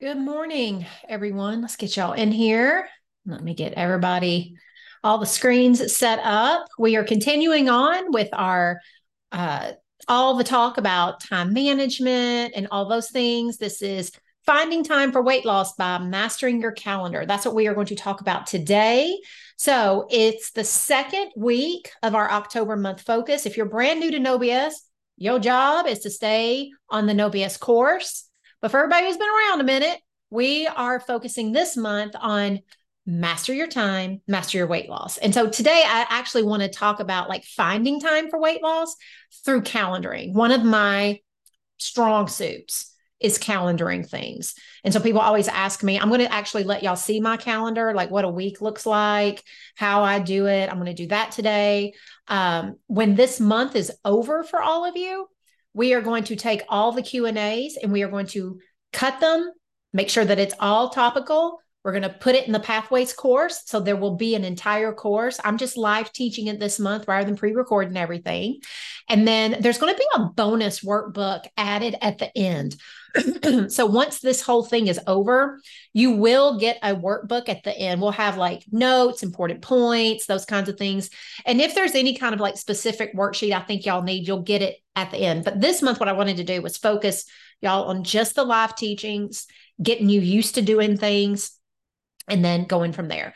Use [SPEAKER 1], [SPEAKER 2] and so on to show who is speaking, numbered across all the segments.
[SPEAKER 1] Good morning, everyone. Let's get y'all in here. Let me get everybody, all the screens set up. We are continuing on with our uh, all the talk about time management and all those things. This is finding time for weight loss by mastering your calendar. That's what we are going to talk about today. So it's the second week of our October month focus. If you're brand new to No BS, your job is to stay on the No BS course. But for everybody who's been around a minute, we are focusing this month on master your time, master your weight loss. And so today I actually want to talk about like finding time for weight loss through calendaring. One of my strong suits is calendaring things. And so people always ask me, I'm going to actually let y'all see my calendar, like what a week looks like, how I do it. I'm going to do that today. When this month is over for all of you, we are going to take all the Q&As and we are going to cut them, make sure that it's all topical. We're going to put it in the Pathways course. So there will be an entire course. I'm just live teaching it this month rather than pre-recording everything. And then there's going to be a bonus workbook added at the end. So once this whole thing is over, you will get a workbook at the end. We'll have like notes, important points, those kinds of things. And if there's any kind of like specific worksheet I think y'all need, you'll get it at the end. But this month, what I wanted to do was focus y'all on just the live teachings, getting you used to doing things, and then going from there.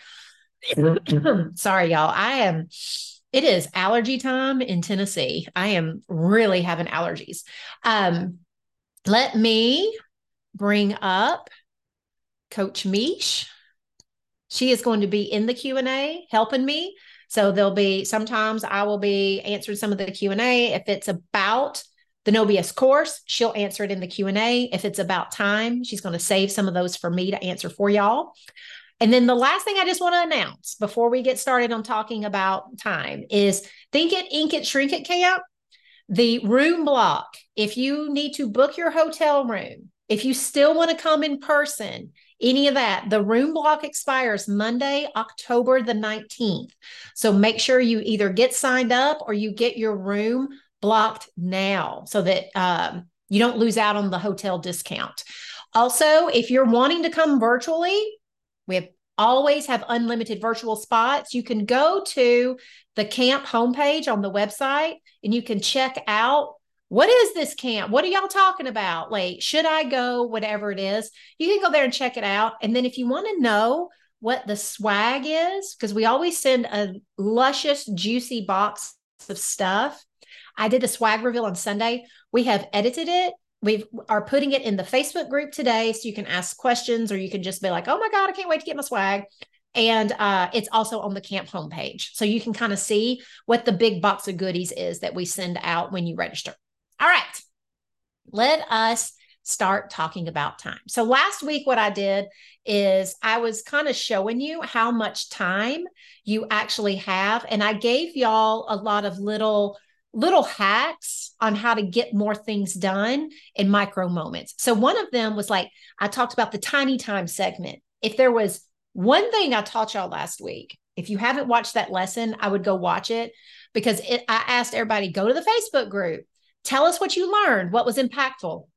[SPEAKER 1] Sorry, y'all. It is allergy time in Tennessee. I am really having allergies. Let me bring up Coach Mish. She is going to be in the Q&A helping me. So there'll be, sometimes I will be answering some of the Q&A. If it's about the No BS course, she'll answer it in the Q&A. If it's about time, she's going to save some of those for me to answer for y'all. And then the last thing I just want to announce before we get started on talking about time is Think It, Ink It, Shrink It Camp. The room block, if you need to book your hotel room, if you still want to come in person, any of that, the room block expires Monday, October the 19th. So make sure you either get signed up or you get your room blocked now so that you don't lose out on the hotel discount. Also, if you're wanting to come virtually, we have always have unlimited virtual spots. You can go to the camp homepage on the website and you can check out, what is this camp? What are y'all talking about? Like, should I go? Whatever it is, you can go there and check it out. And then if you want to know what the swag is, because we always send a luscious, juicy box of stuff. I did the swag reveal on Sunday. We have edited it. We are putting it in the Facebook group today, so you can ask questions or you can just be like, oh my God, I can't wait to get my swag. And it's also on the camp homepage. So you can kind of see what the big box of goodies is that we send out when you register. All right, let us start talking about time. So last week, what I did is I was kind of showing you how much time you actually have. And I gave y'all a lot of little hacks on how to get more things done in micro moments. So one of them was like, I talked about the tiny time segment. If there was one thing I taught y'all last week, if you haven't watched that lesson, I would go watch it because I asked everybody, go to the Facebook group, tell us what you learned, what was impactful.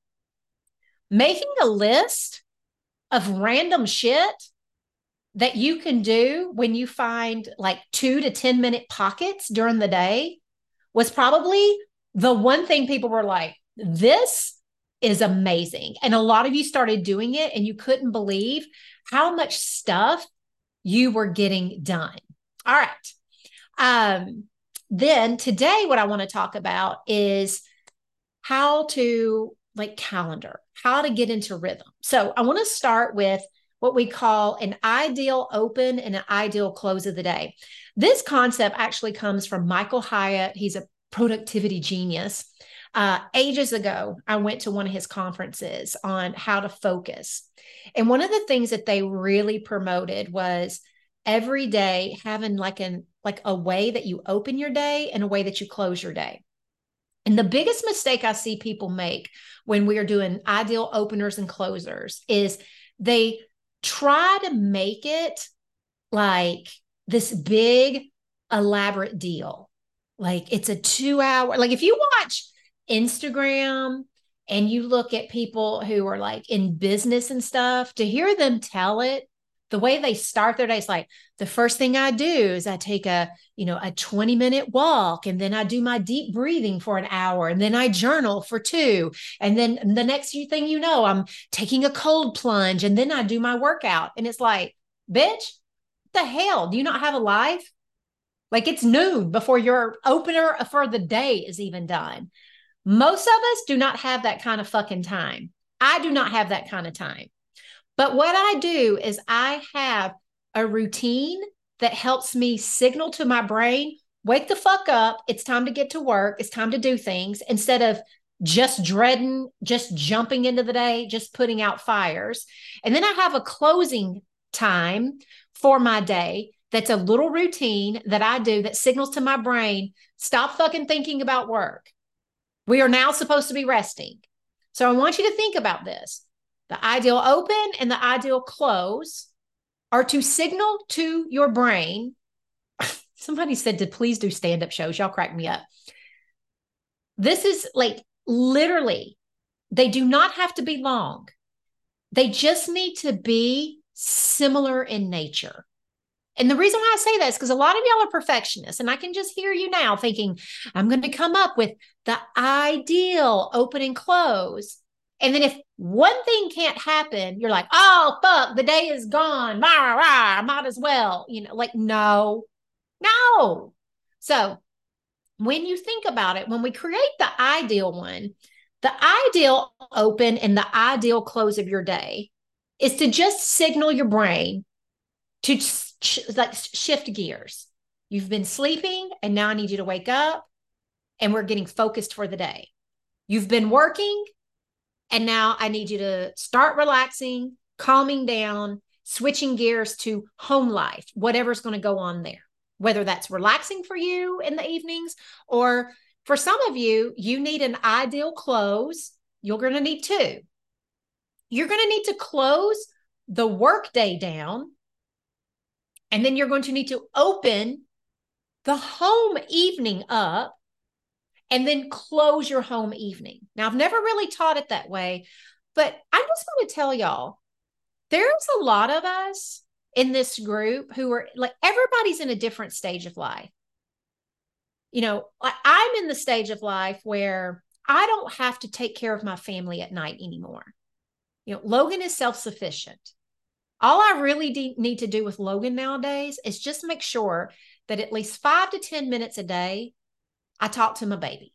[SPEAKER 1] Making a list of random shit that you can do when you find like 2 to 10 minute pockets during the day was probably the one thing people were like, this is amazing. And a lot of you started doing it and you couldn't believe how much stuff you were getting done. All right. Then today, what I want to talk about is how to like calendar, how to get into rhythm. So I want to start with what we call an ideal open and an ideal close of the day. This concept actually comes from Michael Hyatt. He's a productivity genius. Ages ago, I went to one of his conferences on how to focus. And one of the things that they really promoted was every day having like a way that you open your day and a way that you close your day. And the biggest mistake I see people make when we are doing ideal openers and closers is they try to make it like this big, elaborate deal. Like it's a 2 hour, like if you watch Instagram and you look at people who are like in business and stuff, to hear them tell it, the way they start their day is like, the first thing I do is I take a 20-minute walk, and then I do my deep breathing for an hour, and then I journal for 2. And then the next thing you know, I'm taking a cold plunge, and then I do my workout. And it's like, bitch, what the hell? Do you not have a life? Like, it's noon before your opener for the day is even done. Most of us do not have that kind of fucking time. I do not have that kind of time. But what I do is I have a routine that helps me signal to my brain, wake the fuck up. It's time to get to work. It's time to do things, instead of just dreading, just jumping into the day, just putting out fires. And then I have a closing time for my day that's a little routine that I do that signals to my brain, stop fucking thinking about work. We are now supposed to be resting. So I want you to think about this. The ideal open and the ideal close are to signal to your brain. Somebody said to please do stand-up shows. Y'all crack me up. This is like literally, they do not have to be long. They just need to be similar in nature. And the reason why I say that is because a lot of y'all are perfectionists, and I can just hear you now thinking, I'm going to come up with the ideal open and close. And then if one thing can't happen, you're like, oh, fuck, the day is gone. Rah, rah, might as well, like, no. So when you think about it, when we create the ideal one, the ideal open and the ideal close of your day is to just signal your brain to like shift gears. You've been sleeping, and now I need you to wake up, and we're getting focused for the day. You've been working, and now I need you to start relaxing, calming down, switching gears to home life, whatever's going to go on there, whether that's relaxing for you in the evenings, or for some of you, you need an ideal close. You're going to need 2. You're going to need to close the workday down, and then you're going to need to open the home evening up, and then close your home evening. Now, I've never really taught it that way, but I just want to tell y'all, there's a lot of us in this group who are like, everybody's in a different stage of life. I'm in the stage of life where I don't have to take care of my family at night anymore. Logan is self-sufficient. All I really need to do with Logan nowadays is just make sure that at least 5 to 10 minutes a day, I talk to my baby.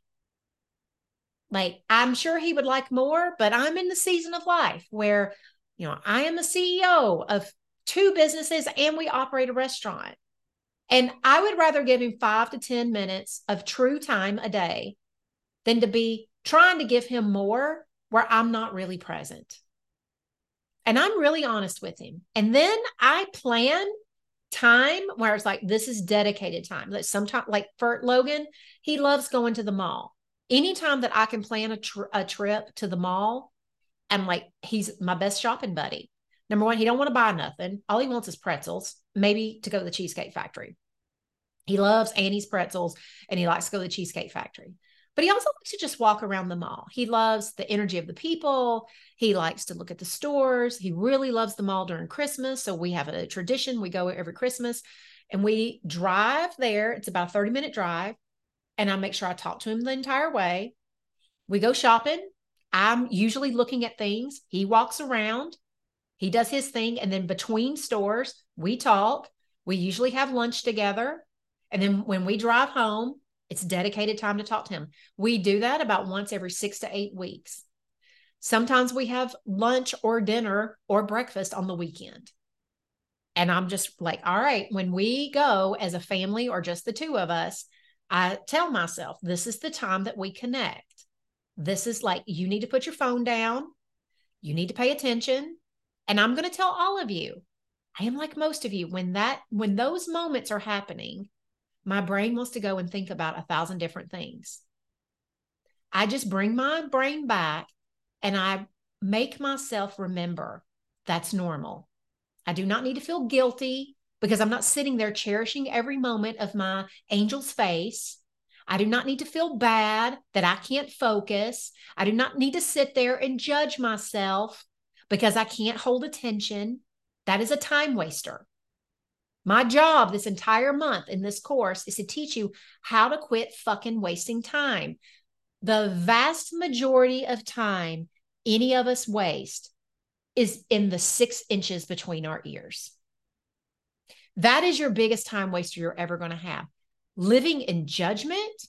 [SPEAKER 1] Like, I'm sure he would like more, but I'm in the season of life where, I am a CEO of 2 businesses and we operate a restaurant. And I would rather give him 5 to 10 minutes of true time a day than to be trying to give him more where I'm not really present. And I'm really honest with him. And then I plan time where it's like, this is dedicated time. Like sometimes, like for Logan, he loves going to the mall. Anytime that I can plan a trip to the mall, I'm like, he's my best shopping buddy. Number one, he don't want to buy nothing. All he wants is pretzels, maybe to go to the Cheesecake Factory. He loves Annie's pretzels, and he likes to go to the Cheesecake Factory. But he also likes to just walk around the mall. He loves the energy of the people. He likes to look at the stores. He really loves the mall during Christmas. So we have a tradition. We go every Christmas, and we drive there. It's about a 30-minute drive. And I make sure I talk to him the entire way. We go shopping. I'm usually looking at things. He walks around. He does his thing. And then between stores, we talk. We usually have lunch together. And then when we drive home, it's dedicated time to talk to him. We do that about once every 6 to 8 weeks. Sometimes we have lunch or dinner or breakfast on the weekend. And I'm just like, all right, when we go as a family or just the 2 of us, I tell myself, this is the time that we connect. This is like, you need to put your phone down. You need to pay attention. And I'm going to tell all of you, I am like most of you, when those moments are happening, my brain wants to go and think about 1,000 different things. I just bring my brain back and I make myself remember that's normal. I do not need to feel guilty because I'm not sitting there cherishing every moment of my angel's face. I do not need to feel bad that I can't focus. I do not need to sit there and judge myself because I can't hold attention. That is a time waster. My job this entire month in this course is to teach you how to quit fucking wasting time. The vast majority of time any of us waste is in the 6 inches between our ears. That is your biggest time waster you're ever going to have. Living in judgment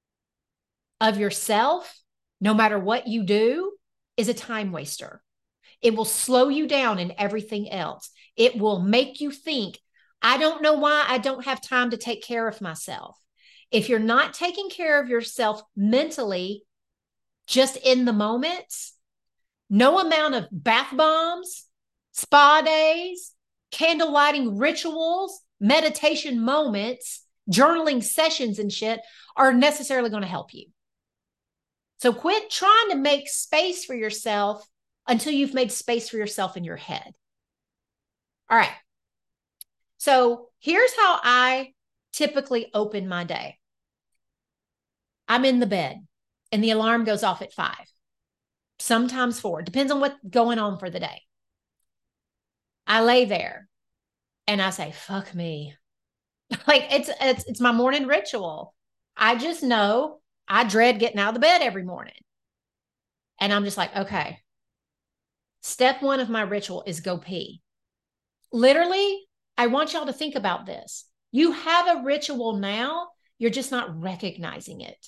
[SPEAKER 1] of yourself, no matter what you do, is a time waster. It will slow you down in everything else. It will make you think, I don't know why I don't have time to take care of myself. If you're not taking care of yourself mentally, just in the moments, no amount of bath bombs, spa days, candle lighting rituals, meditation moments, journaling sessions and shit are necessarily going to help you. So quit trying to make space for yourself until you've made space for yourself in your head. All right. So here's how I typically open my day. I'm in the bed and the alarm goes off at 5, sometimes 4, depends on what's going on for the day. I lay there and I say, fuck me. Like it's my morning ritual. I just know I dread getting out of the bed every morning. And I'm just like, okay, step 1 of my ritual is go pee. Literally, I want y'all to think about this. You have a ritual now, you're just not recognizing it.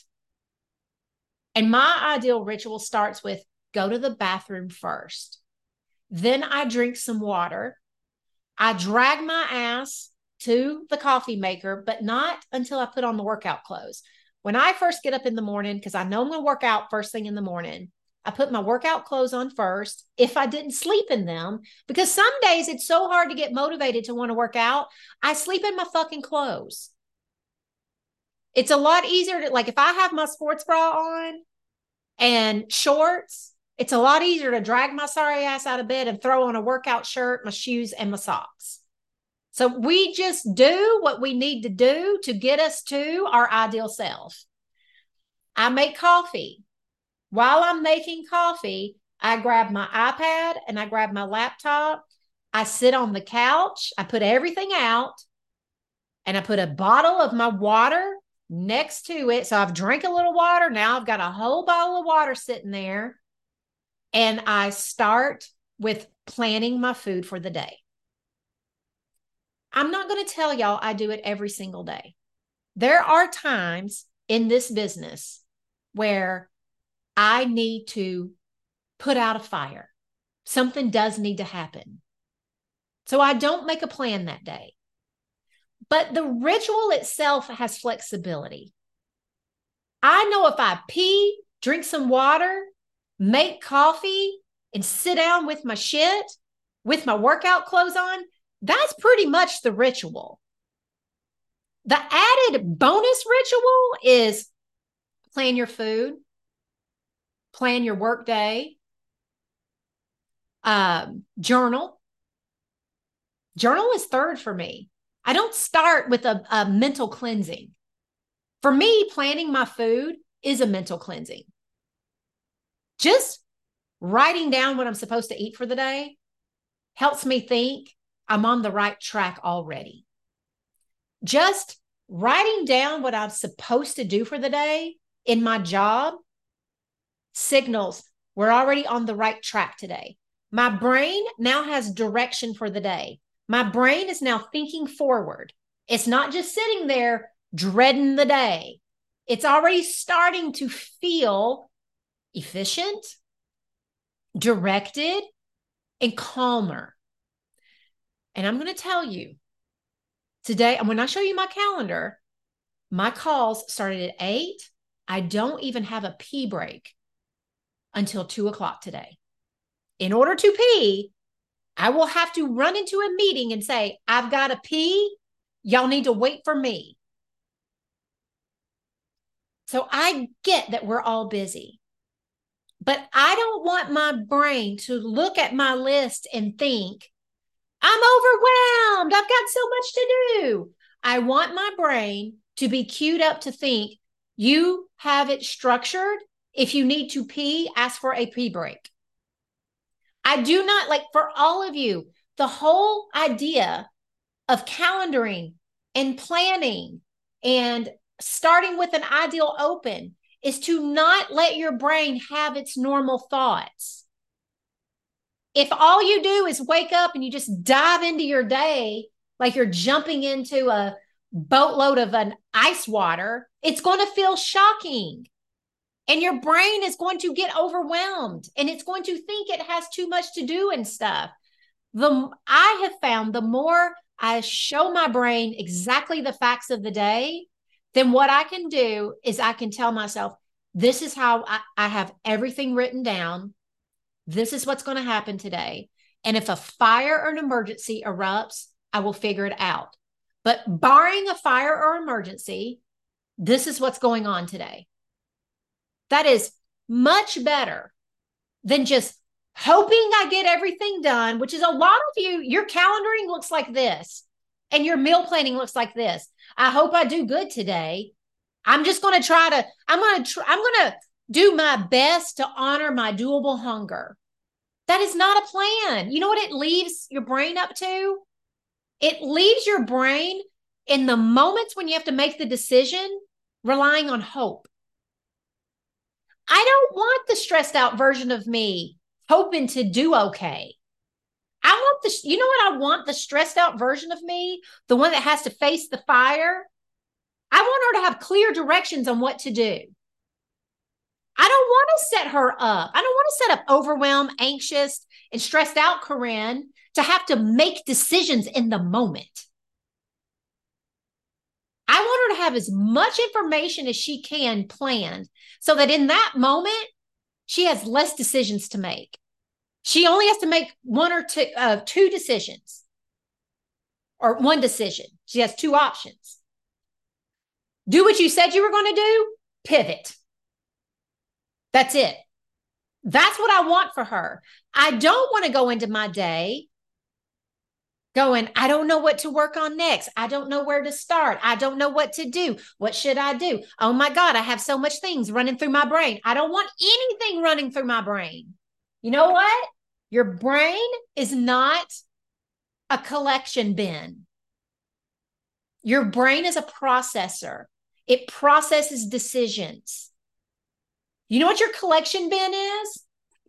[SPEAKER 1] And my ideal ritual starts with go to the bathroom first. Then I drink some water. I drag my ass to the coffee maker, but not until I put on the workout clothes. When I first get up in the morning, because I know I'm going to work out first thing in the morning, I put my workout clothes on first if I didn't sleep in them, because some days it's so hard to get motivated to want to work out. I sleep in my fucking clothes. It's a lot easier to, like, if I have my sports bra on and shorts, it's a lot easier to drag my sorry ass out of bed and throw on a workout shirt, my shoes, and my socks. So we just do what we need to do to get us to our ideal self. I make coffee. While I'm making coffee, I grab my iPad and I grab my laptop. I sit on the couch. I put everything out and I put a bottle of my water next to it. So I've drank a little water. Now I've got a whole bottle of water sitting there. And I start with planning my food for the day. I'm not going to tell y'all I do it every single day. There are times in this business where I need to put out a fire. Something does need to happen. So I don't make a plan that day. But the ritual itself has flexibility. I know if I pee, drink some water, make coffee, and sit down with my shit, with my workout clothes on, that's pretty much the ritual. The added bonus ritual is plan your food, plan your work day, journal. Journal is third for me. I don't start with a mental cleansing. For me, planning my food is a mental cleansing. Just writing down what I'm supposed to eat for the day helps me think I'm on the right track already. Just writing down what I'm supposed to do for the day in my job signals we're already on the right track today. My brain now has direction for the day. My brain is now thinking forward. It's not just sitting there dreading the day. It's already starting to feel efficient, directed, and calmer. And I'm going to tell you today, and when I show you my calendar, my calls started at 8. I don't even have a pee break until 2:00 today. In order to pee, I will have to run into a meeting and say, I've got to pee. Y'all need to wait for me. So I get that we're all busy, but I don't want my brain to look at my list and think, I'm overwhelmed. I've got so much to do. I want my brain to be queued up to think, You have it structured. If you need to pee, ask for a pee break. I do not like, for all of you, the whole idea of calendaring and planning and starting with an ideal open is to not let your brain have its normal thoughts. If all you do is wake up and you just dive into your day like you're jumping into a boatload of an ice water, it's going to feel shocking. And your brain is going to get overwhelmed and it's going to think it has too much to do and stuff. I have found the more I show my brain exactly the facts of the day, then what I can do is I can tell myself, this is how I have everything written down. This is what's going to happen today. And if a fire or an emergency erupts, I will figure it out. But barring a fire or emergency, this is what's going on today. That is much better than just hoping I get everything done, which is a lot of you, your calendaring looks like this and your meal planning looks like this. I hope I do good today. I'm just going to try to, I'm going to do my best to honor my doable hunger. That is not a plan. You know what it leaves your brain up to? It leaves your brain in the moments when you have to make the decision, relying on hope. I don't want the stressed out version of me hoping to do okay. I want you know what I want? The stressed out version of me, the one that has to face the fire. I want her to have clear directions on what to do. I don't want to set her up. I don't want to set up overwhelmed, anxious, and stressed out Corinne to have to make decisions in the moment. I want her to have as much information as she can planned so that in that moment, she has less decisions to make. She only has to make one or two decisions or one decision. She has two options. Do what you said you were going to do, pivot. That's it. That's what I want for her. I don't want to go into my day going, I don't know what to work on next. I don't know where to start. I don't know what to do. What should I do? Oh my God, I have so much things running through my brain. I don't want anything running through my brain. You know what? Your brain is not a collection bin. Your brain is a processor. It processes decisions. You know what your collection bin is?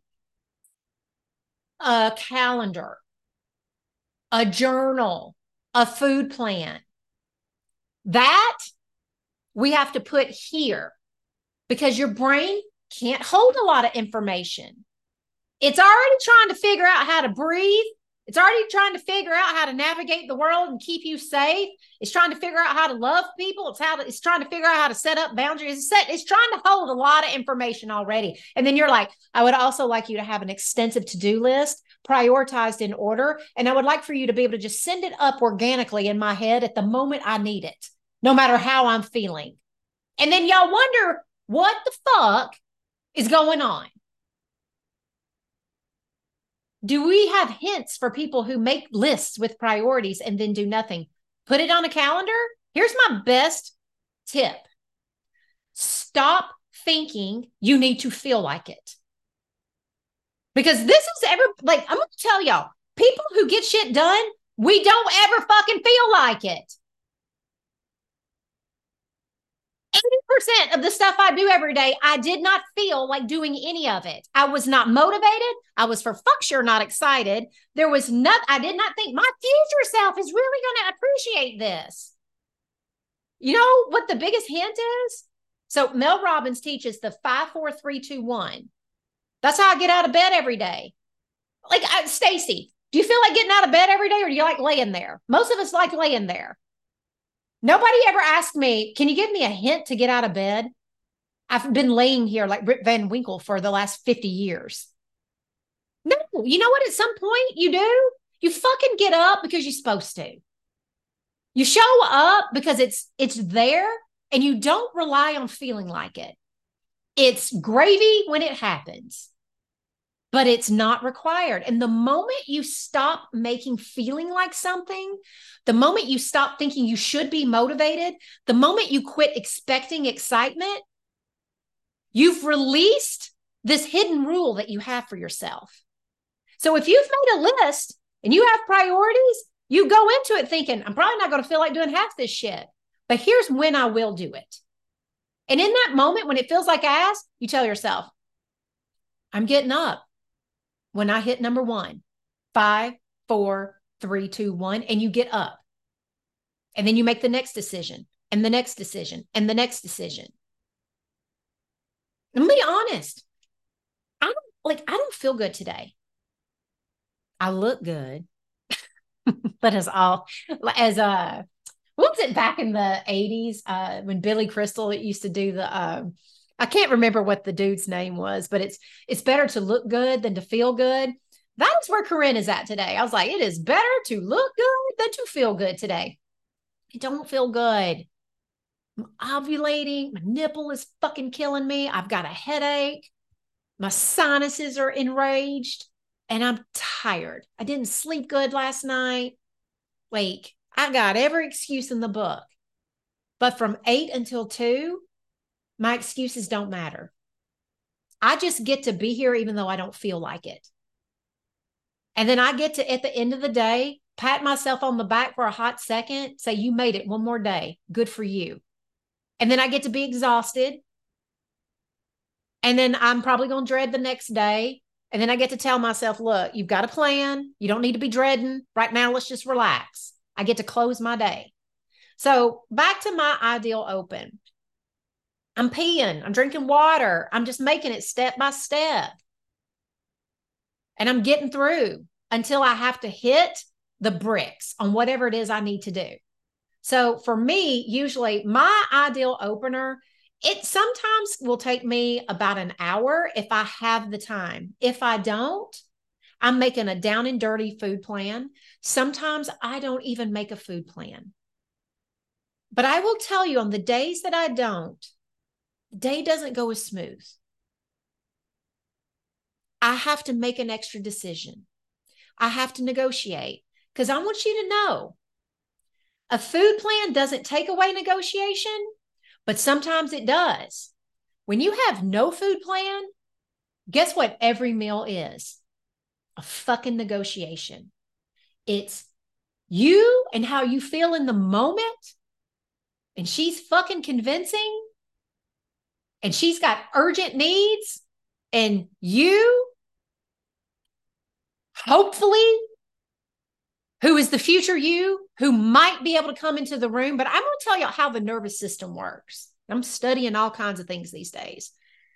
[SPEAKER 1] A calendar, a journal, a food plan. That we have to put here because your brain can't hold a lot of information. It's already trying to figure out how to breathe. It's already trying to figure out how to navigate the world and keep you safe. It's trying to figure out how to love people. It's trying to figure out how to set up boundaries. It's trying to hold a lot of information already. And then you're like, I would also like you to have an extensive to-do list, prioritized in order. And I would like for you to be able to just send it up organically in my head at the moment I need it, no matter how I'm feeling. And then y'all wonder what the fuck is going on. Do we have hints for people who make lists with priorities and then do nothing? Put it on a calendar. Here's my best tip. Stop thinking you need to feel like it. Because this is I'm going to tell y'all, people who get shit done, we don't ever fucking feel like it. 80% of the stuff I do every day, I did not feel like doing any of it. I was not motivated. I was for fuck sure not excited. There was I did not think my future self is really going to appreciate this. You know what the biggest hint is? So Mel Robbins teaches the 5-4-3-2-1. That's how I get out of bed every day. Like, Stacy, do you feel like getting out of bed every day or do you like laying there? Most of us like laying there. Nobody ever asked me, can you give me a hint to get out of bed? I've been laying here like Rip Van Winkle for the last 50 years. No, you know what? At some point you do. You fucking get up because you're supposed to. You show up because it's there and you don't rely on feeling like it. It's gravy when it happens. but it's not required. And the moment you stop making feeling like something, the moment you stop thinking you should be motivated, the moment you quit expecting excitement, you've released this hidden rule that you have for yourself. So if you've made a list and you have priorities, you go into it thinking, I'm probably not going to feel like doing half this shit, but here's when I will do it. And in that moment, when it feels like ass, you tell yourself, I'm getting up when I hit number 1, 5, 4, 3, 2, 1, and you get up. And then you make the next decision and the next decision and the next decision. I'm gonna be honest. I don't feel good today. I look good. But as what was it back in the 80s when Billy Crystal used to do the I can't remember what the dude's name was, but it's better to look good than to feel good. That is where Corinne is at today. I was like, it is better to look good than to feel good today. I don't feel good. I'm ovulating. My nipple is fucking killing me. I've got a headache. My sinuses are enraged and I'm tired. I didn't sleep good last night. Like, I got every excuse in the book. But from 8 until 2, my excuses don't matter. I just get to be here even though I don't feel like it. And then I get to, at the end of the day, pat myself on the back for a hot second, say, you made it one more day. Good for you. And then I get to be exhausted. And then I'm probably going to dread the next day. And then I get to tell myself, look, you've got a plan. You don't need to be dreading. Right now, let's just relax. I get to close my day. So back to my ideal open. I'm peeing. I'm drinking water. I'm just making it step by step. And I'm getting through until I have to hit the bricks on whatever it is I need to do. So for me, usually my ideal opener, it sometimes will take me about an hour if I have the time. If I don't, I'm making a down and dirty food plan. Sometimes I don't even make a food plan. But I will tell you, on the days that I don't, the day doesn't go as smooth. I have to make an extra decision. I have to negotiate because I want you to know a food plan doesn't take away negotiation, but sometimes it does. When you have no food plan, guess what every meal is? A fucking negotiation. It's you and how you feel in the moment, and she's fucking convincing, and she's got urgent needs, and you, hopefully, who is the future you, who might be able to come into the room. But I'm going to tell you how the nervous system works. I'm studying all kinds of things these days.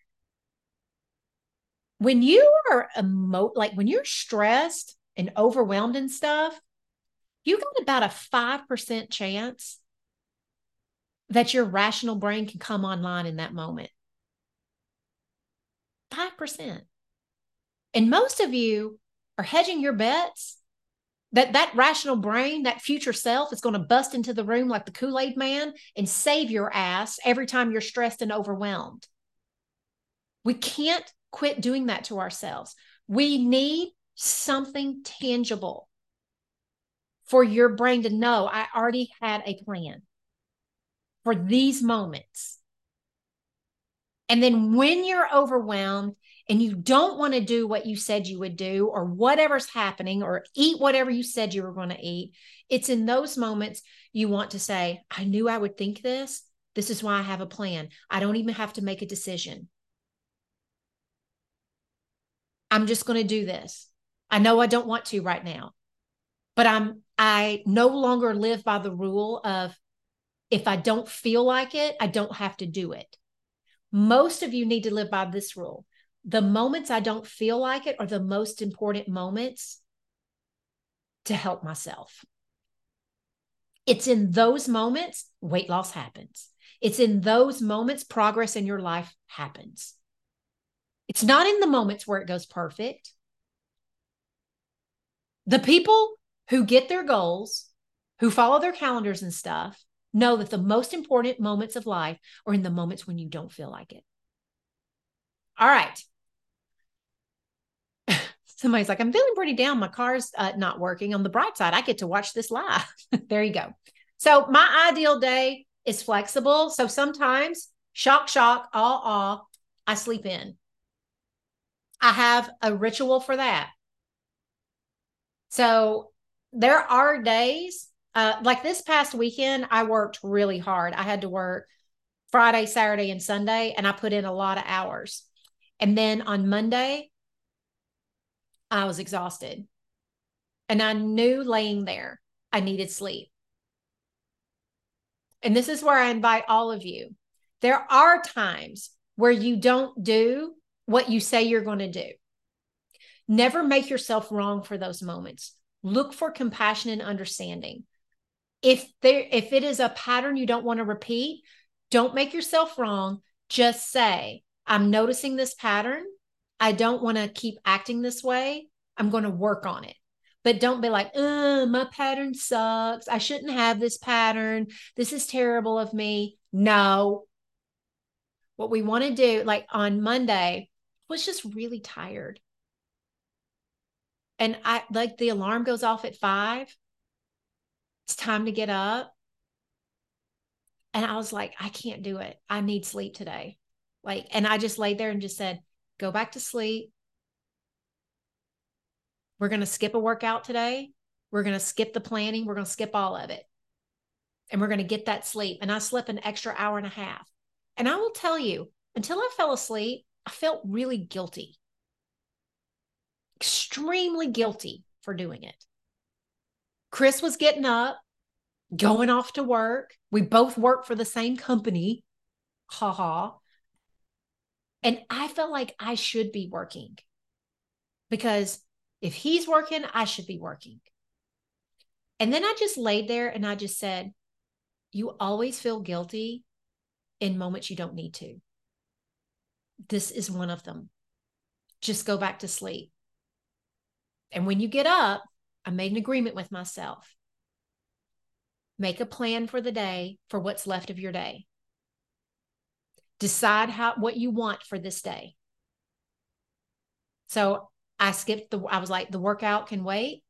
[SPEAKER 1] When you are when you're stressed and overwhelmed and stuff, you got about a 5% chance that your rational brain can come online in that moment. 5%. And most of you are hedging your bets that rational brain, that future self, is going to bust into the room like the Kool-Aid man and save your ass every time you're stressed and overwhelmed. We can't quit doing that to ourselves. We need something tangible for your brain to know, I already had a plan for these moments. And then when you're overwhelmed and you don't want to do what you said you would do, or whatever's happening, or eat whatever you said you were going to eat, it's in those moments you want to say, I knew I would think this. This is why I have a plan. I don't even have to make a decision. I'm just going to do this. I know I don't want to right now, but I no longer live by the rule of, if I don't feel like it, I don't have to do it. Most of you need to live by this rule. The moments I don't feel like it are the most important moments to help myself. It's in those moments weight loss happens. It's in those moments progress in your life happens. It's not in the moments where it goes perfect. The people who get their goals, who follow their calendars and stuff, know that the most important moments of life are in the moments when you don't feel like it. All right. Somebody's like, I'm feeling pretty down. My car's not working. On the bright side, I get to watch this live. There you go. So my ideal day is flexible. So sometimes shock, shock, awe, I sleep in. I have a ritual for that. So there are days, like this past weekend, I worked really hard. I had to work Friday, Saturday, and Sunday, and I put in a lot of hours. And then on Monday, I was exhausted. And I knew laying there, I needed sleep. And this is where I invite all of you. There are times where you don't do what you say you're going to do. Never make yourself wrong for those moments. Look for compassion and understanding. If it is a pattern you don't want to repeat, don't make yourself wrong. Just say, I'm noticing this pattern. I don't want to keep acting this way. I'm going to work on it. But don't be like, my pattern sucks. I shouldn't have this pattern. This is terrible of me. No. What we want to do, like on Monday, was just really tired. And I like the alarm goes off at 5. It's time to get up. And I was like, I can't do it. I need sleep today. And I just laid there and just said, go back to sleep. We're going to skip a workout today. We're going to skip the planning. We're going to skip all of it. And we're going to get that sleep. And I slept an extra hour and a half. And I will tell you, until I fell asleep, I felt really guilty. Extremely guilty for doing it. Chris was getting up, going off to work. We both work for the same company. Ha ha. And I felt like I should be working because if he's working, I should be working. And then I just laid there and I just said, you always feel guilty in moments you don't need to. This is one of them. Just go back to sleep. And when you get up, I made an agreement with myself. Make a plan for the day, for what's left of your day. Decide what you want for this day. So I was like, the workout can wait.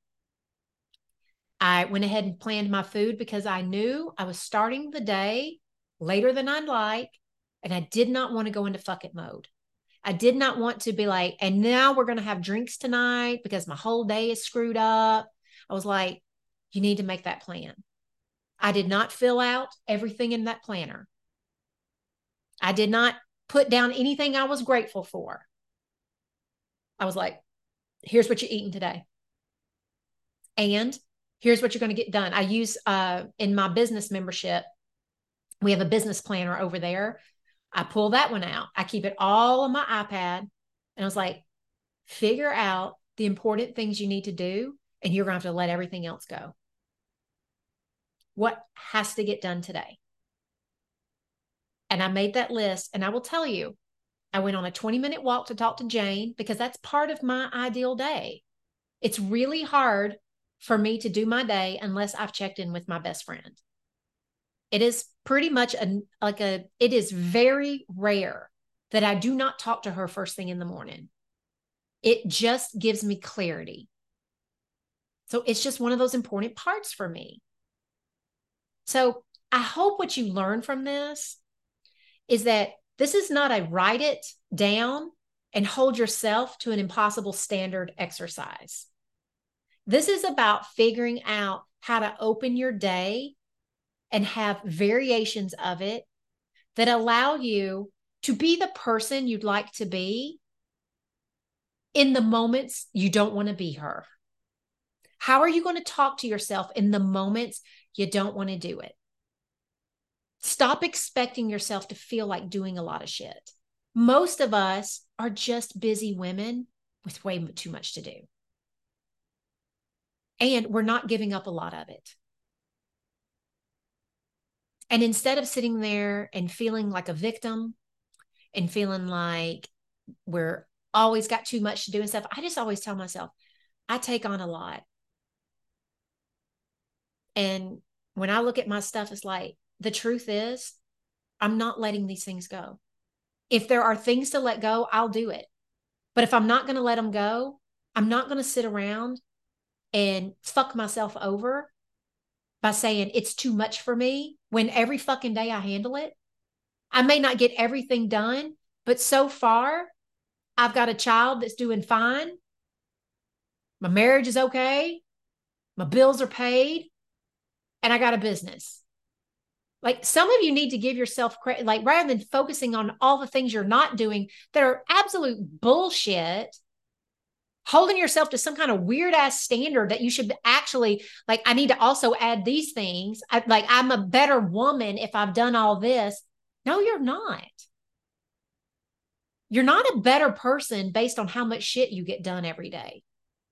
[SPEAKER 1] I went ahead and planned my food because I knew I was starting the day later than I'd like, and I did not want to go into fuck it mode. I did not want to be like, and now we're going to have drinks tonight because my whole day is screwed up. I was like, you need to make that plan. I did not fill out everything in that planner. I did not put down anything I was grateful for. I was like, here's what you're eating today. And here's what you're going to get done. I use in my business membership, we have a business planner over there. I pull that one out. I keep it all on my iPad. And I was like, figure out the important things you need to do, and you're going to have to let everything else go. What has to get done today? And I made that list. And I will tell you, I went on a 20-minute walk to talk to Jane because that's part of my ideal day. It's really hard for me to do my day unless I've checked in with my best friend. It is pretty much it is very rare that I do not talk to her first thing in the morning. It just gives me clarity. So it's just one of those important parts for me. So I hope what you learn from this is that this is not a write it down and hold yourself to an impossible standard exercise. This is about figuring out how to open your day and have variations of it that allow you to be the person you'd like to be in the moments you don't want to be her. How are you going to talk to yourself in the moments you don't want to do it? Stop expecting yourself to feel like doing a lot of shit. Most of us are just busy women with way too much to do. And we're not giving up a lot of it. And instead of sitting there and feeling like a victim and feeling like we're always got too much to do and stuff, I just always tell myself, I take on a lot. And when I look at my stuff, it's like, the truth is, I'm not letting these things go. If there are things to let go, I'll do it. But if I'm not going to let them go, I'm not going to sit around and fuck myself over by saying it's too much for me when every fucking day I handle it. I may not get everything done, but so far, I've got a child that's doing fine. My marriage is okay. My bills are paid, and I got a business. Like, some of you need to give yourself credit, like, rather than focusing on all the things you're not doing that are absolute bullshit, holding yourself to some kind of weird ass standard that you should actually, like, I need to also add these things. I'm a better woman if I've done all this. No, you're not. You're not a better person based on how much shit you get done every day.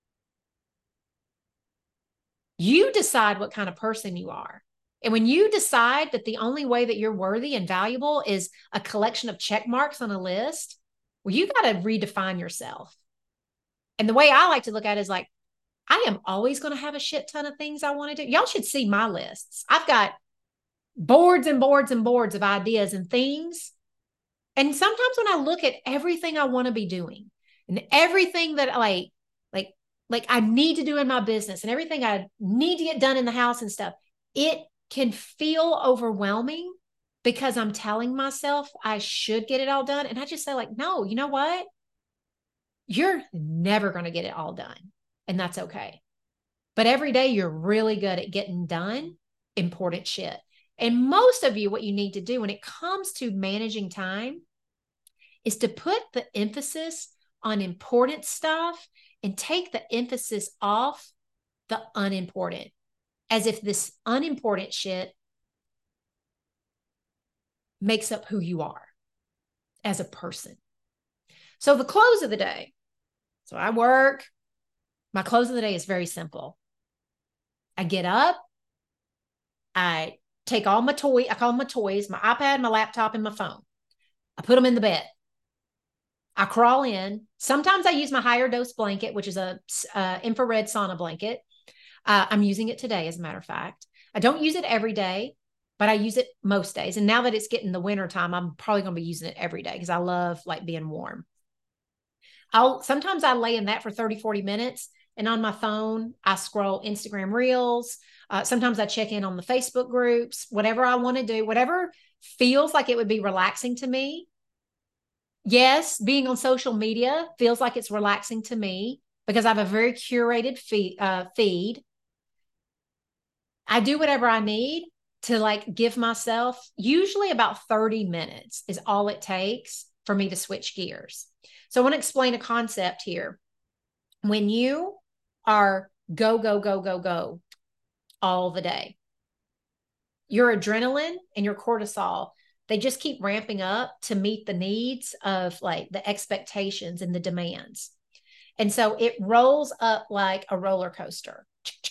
[SPEAKER 1] You decide what kind of person you are. And when you decide that the only way that you're worthy and valuable is a collection of check marks on a list, well, you got to redefine yourself. And the way I like to look at it is like, I am always going to have a shit ton of things I want to do. Y'all should see my lists. I've got boards and boards and boards of ideas and things. And sometimes when I look at everything I want to be doing and everything that like I need to do in my business and everything I need to get done in the house and stuff, it can feel overwhelming because I'm telling myself I should get it all done. And I just say, like, no, you know what? You're never going to get it all done. And that's okay. But every day you're really good at getting done important shit. And most of you, what you need to do when it comes to managing time is to put the emphasis on important stuff and take the emphasis off the unimportant, as if this unimportant shit makes up who you are as a person. So the close of the day. So I work. My close of the day is very simple. I get up. I take all my toys. I call them my toys, my iPad, my laptop, and my phone. I put them in the bed. I crawl in. Sometimes I use my higher dose blanket, which is a infrared sauna blanket. I'm using it today, as a matter of fact. I don't use it every day, but I use it most days. And now that it's getting the winter time, I'm probably going to be using it every day because I love like being warm. Sometimes I lay in that for 30, 40 minutes. And on my phone, I scroll Instagram reels. Sometimes I check in on the Facebook groups, whatever I want to do, whatever feels like it would be relaxing to me. Yes, being on social media feels like it's relaxing to me because I have a very curated feed. I do whatever I need to like give myself, usually about 30 minutes is all it takes for me to switch gears. So I want to explain a concept here. When you are go, go, go, go, go all the day, your adrenaline and your cortisol, they just keep ramping up to meet the needs of like the expectations and the demands. And so it rolls up like a roller coaster.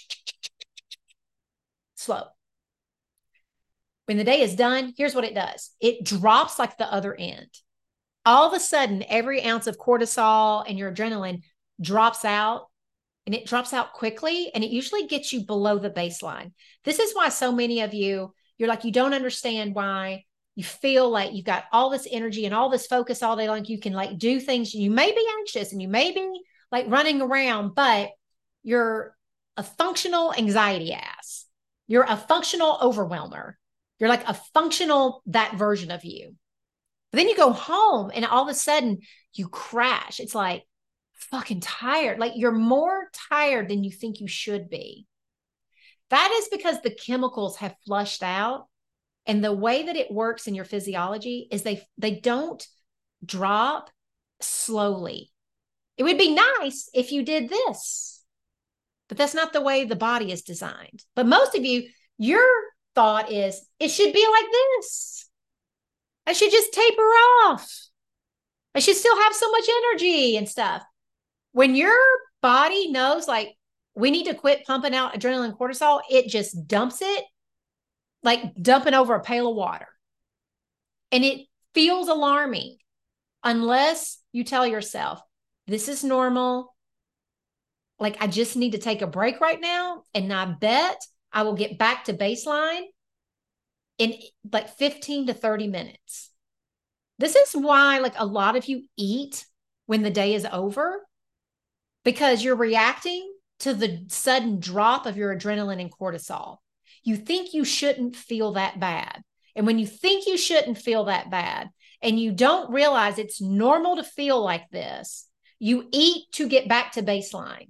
[SPEAKER 1] Slow. When the day is done, here's what it does. It drops like the other end. All of a sudden, every ounce of cortisol and your adrenaline drops out, and it drops out quickly, and it usually gets you below the baseline. This is why so many of you, you're like, you don't understand why you feel like you've got all this energy and all this focus all day long. You can like do things. You may be anxious and you may be like running around, but you're a functional anxiety ass. You're a functional overwhelmer. You're like a functional, that version of you. But then you go home and all of a sudden you crash. It's like fucking tired. Like you're more tired than you think you should be. That is because the chemicals have flushed out. And the way that it works in your physiology is they don't drop slowly. It would be nice if you did this, but that's not the way the body is designed. But most of you, your thought is it should be like this. I should just taper off. I should still have so much energy and stuff. When your body knows like we need to quit pumping out adrenaline cortisol, it just dumps it like dumping over a pail of water. And it feels alarming unless you tell yourself, this is normal. Like I just need to take a break right now. And I bet I will get back to baseline in like 15 to 30 minutes. This is why like a lot of you eat when the day is over, because you're reacting to the sudden drop of your adrenaline and cortisol. You think you shouldn't feel that bad. And when you think you shouldn't feel that bad and you don't realize it's normal to feel like this, you eat to get back to baseline.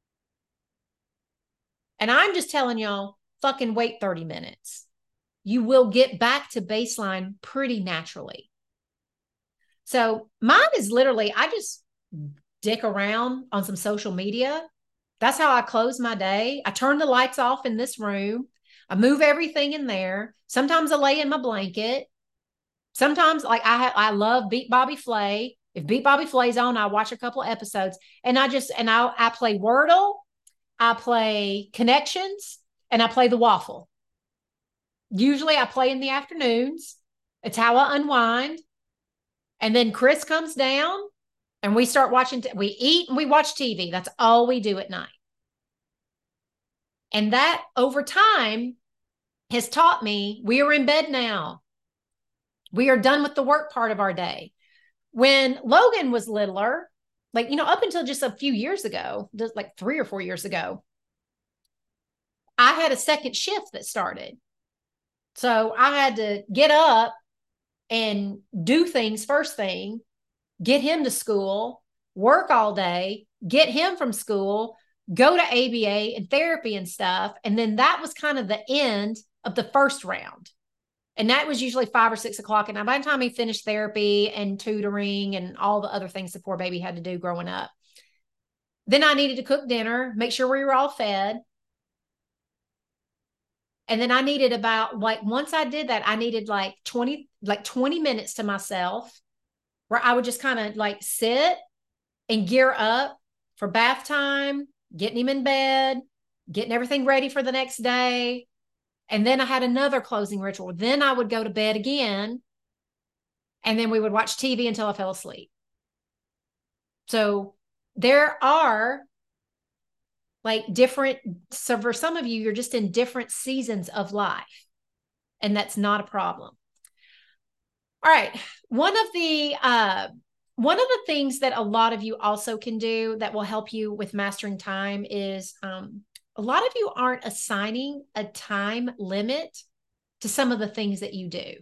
[SPEAKER 1] And I'm just telling y'all, fucking wait 30 minutes. You will get back to baseline pretty naturally. So mine is literally, I just dick around on some social media. That's how I close my day. I turn the lights off in this room. I move everything in there. Sometimes I lay in my blanket. Sometimes, like I love Beat Bobby Flay. If Beat Bobby Flay's on, I watch a couple of episodes, and I play Wordle, I play Connections, and I play the Waffle. Usually, I play in the afternoons. It's how I unwind. And then Chris comes down, and we start watching. We eat and we watch TV. That's all we do at night. And that over time has taught me we are in bed now. We are done with the work part of our day. When Logan was littler, like, up until just a few years ago, just like 3 or 4 years ago, I had a second shift that started. So I had to get up and do things first thing, get him to school, work all day, get him from school, go to ABA and therapy and stuff. And then that was kind of the end of the first round. And that was usually 5 or 6 o'clock. And by the time he finished therapy and tutoring and all the other things the poor baby had to do growing up, then I needed to cook dinner, make sure we were all fed. And then I needed about, like, once I did that, I needed like 20 minutes to myself where I would just kind of like sit and gear up for bath time, getting him in bed, getting everything ready for the next day. And then I had another closing ritual. Then I would go to bed again. And then we would watch TV until I fell asleep. So there are like different, so for some of you, you're just in different seasons of life. And that's not a problem. All right. One of the things that a lot of you also can do that will help you with mastering time is a lot of you aren't assigning a time limit to some of the things that you do.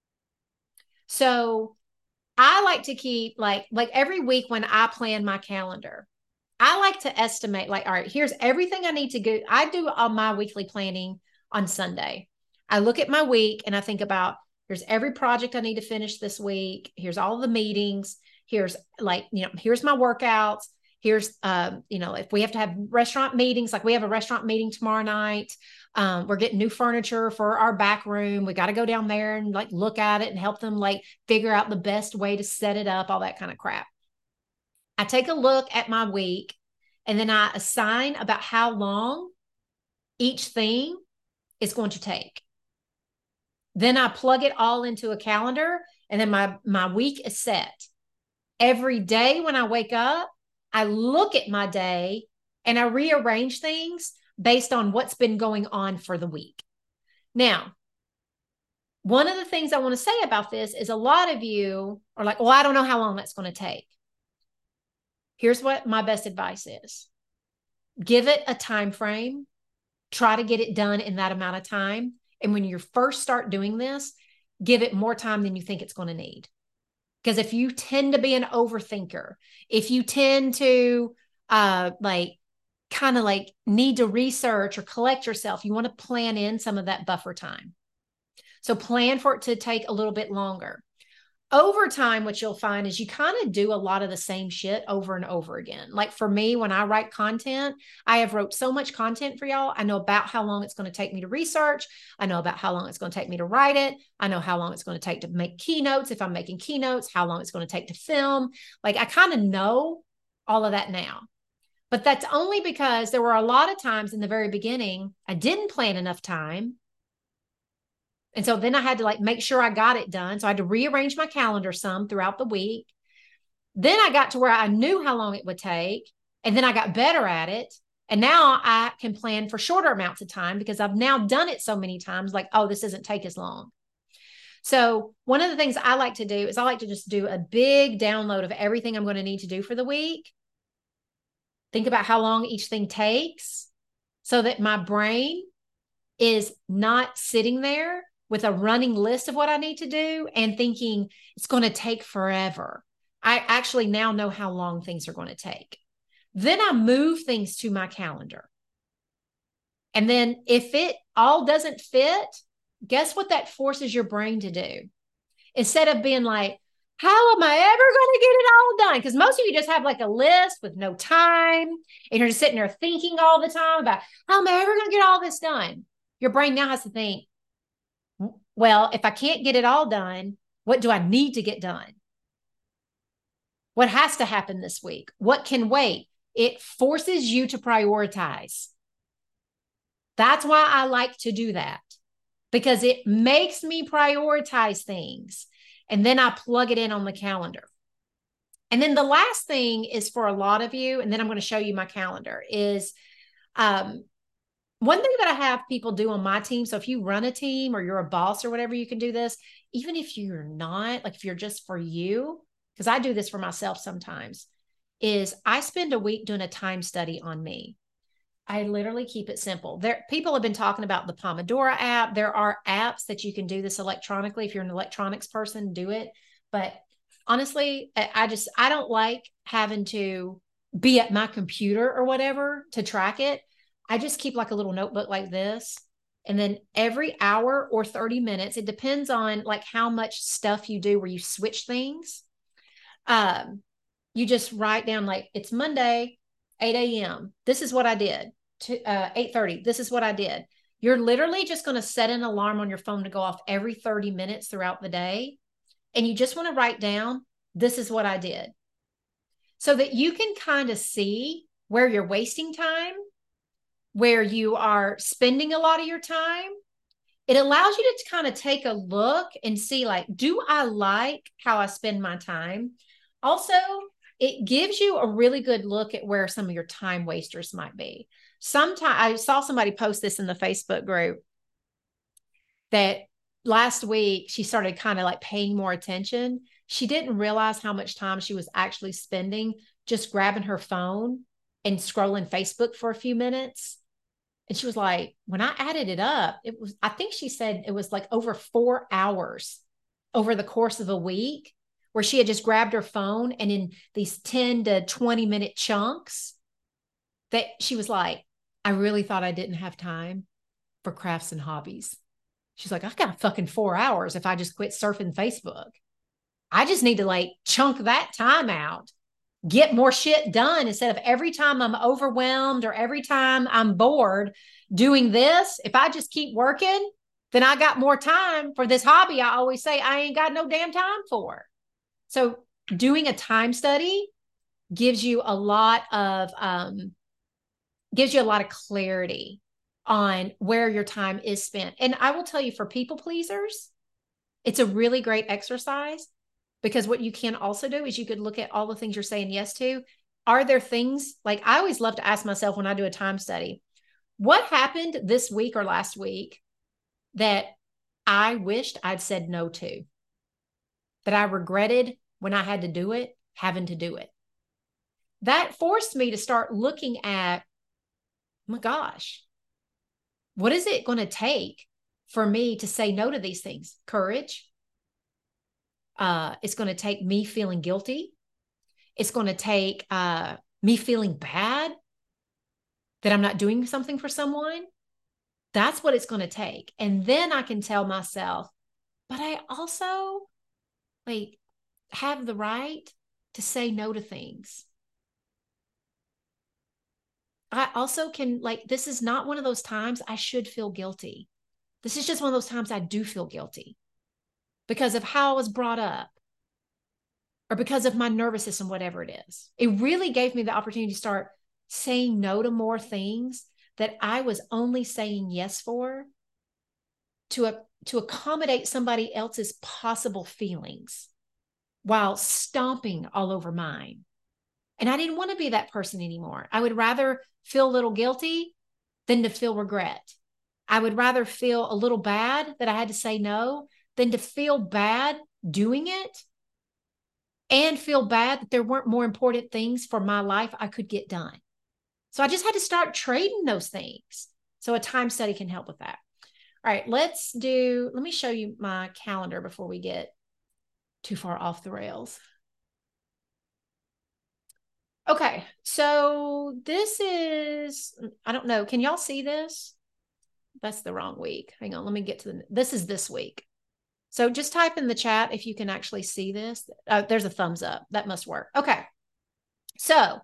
[SPEAKER 1] So I like to keep like every week when I plan my calendar, I like to estimate like, all right, here's everything I need to go. I do all my weekly planning on Sunday. I look at my week and I think about here's every project I need to finish this week. Here's all the meetings. Here's like, here's my workouts. Here's, if we have to have restaurant meetings, like we have a restaurant meeting tomorrow night. We're getting new furniture for our back room. We got to go down there and like look at it and help them like figure out the best way to set it up, all that kind of crap. I take a look at my week and then I assign about how long each thing is going to take. Then I plug it all into a calendar and then my week is set. Every day when I wake up, I look at my day and I rearrange things based on what's been going on for the week. Now, one of the things I want to say about this is a lot of you are like, well, I don't know how long that's going to take. Here's what my best advice is. Give it a time frame. Try to get it done in that amount of time. And when you first start doing this, give it more time than you think it's going to need. Because if you tend to be an overthinker, if you tend to need to research or collect yourself, you want to plan in some of that buffer time. So plan for it to take a little bit longer. Over time, what you'll find is you kind of do a lot of the same shit over and over again. Like for me, when I write content, I have wrote so much content for y'all. I know about how long it's going to take me to research. I know about how long it's going to take me to write it. I know how long it's going to take to make keynotes. If I'm making keynotes, how long it's going to take to film. Like I kind of know all of that now. But that's only because there were a lot of times in the very beginning, I didn't plan enough time. And so then I had to like make sure I got it done. So I had to rearrange my calendar some throughout the week. Then I got to where I knew how long it would take. And then I got better at it. And now I can plan for shorter amounts of time because I've now done it so many times, like, oh, this doesn't take as long. So one of the things I like to do is I like to just do a big download of everything I'm going to need to do for the week. Think about how long each thing takes so that my brain is not sitting there with a running list of what I need to do and thinking it's going to take forever. I actually now know how long things are going to take. Then I move things to my calendar. And then if it all doesn't fit, guess what that forces your brain to do? Instead of being like, how am I ever going to get it all done? Because most of you just have like a list with no time, and you're just sitting there thinking all the time about how am I ever going to get all this done? Your brain now has to think, well, if I can't get it all done, what do I need to get done? What has to happen this week? What can wait? It forces you to prioritize. That's why I like to do that, because it makes me prioritize things. And then I plug it in on the calendar. And then the last thing is for a lot of you, and then I'm going to show you my calendar, is one thing that I have people do on my team. So if you run a team or you're a boss or whatever, you can do this. Even if you're not, like if you're just for you, because I do this for myself sometimes, is I spend a week doing a time study on me. I literally keep it simple. People have been talking about the Pomodoro app. There are apps that you can do this electronically. If you're an electronics person, do it. But honestly, I don't like having to be at my computer or whatever to track it. I just keep like a little notebook like this. And then every hour or 30 minutes, it depends on like how much stuff you do where you switch things. You just write down like it's Monday, 8 a.m. This is what I did. 8:30. This is what I did. You're literally just going to set an alarm on your phone to go off every 30 minutes throughout the day. And you just want to write down, this is what I did. So that you can kind of see where you're wasting time, where you are spending a lot of your time. It allows you to kind of take a look and see, like, do I like how I spend my time? Also, it gives you a really good look at where some of your time wasters might be. Sometimes I saw somebody post this in the Facebook group that last week she started kind of like paying more attention. She didn't realize how much time she was actually spending just grabbing her phone and scrolling Facebook for a few minutes. And she was like, when I added it up, it was, I think she said it was like over 4 hours over the course of a week where she had just grabbed her phone, and in these 10 to 20 minute chunks that she was like, I really thought I didn't have time for crafts and hobbies. She's like, I got fucking 4 hours if I just quit surfing Facebook. I just need to like chunk that time out, get more shit done instead of every time I'm overwhelmed or every time I'm bored doing this. If I just keep working, then I got more time for this hobby I always say I ain't got no damn time for. So doing a time study gives you a lot of clarity on where your time is spent. And I will tell you, for people pleasers, it's a really great exercise, because what you can also do is you could look at all the things you're saying yes to. Are there things, like I always love to ask myself when I do a time study, what happened this week or last week that I wished I'd said no to, that I regretted when I had to do it, having to do it? That forced me to start looking at, oh my gosh, what is it going to take for me to say no to these things? Courage. It's going to take me feeling guilty. It's going to take me feeling bad that I'm not doing something for someone. That's what it's going to take. And then I can tell myself, but I also like have the right to say no to things. I also can, like, this is not one of those times I should feel guilty. This is just one of those times I do feel guilty because of how I was brought up or because of my nervous system, whatever it is. It really gave me the opportunity to start saying no to more things that I was only saying yes for to accommodate somebody else's possible feelings while stomping all over mine. And I didn't want to be that person anymore. I would rather feel a little guilty than to feel regret. I would rather feel a little bad that I had to say no than to feel bad doing it and feel bad that there weren't more important things for my life I could get done. So I just had to start trading those things. So a time study can help with that. All right, let me show you my calendar before we get too far off the rails. Okay, so this is, I don't know, can y'all see this? That's the wrong week. Hang on, let me get to this is this week. So just type in the chat if you can actually see this. There's a thumbs up. That must work. Okay, so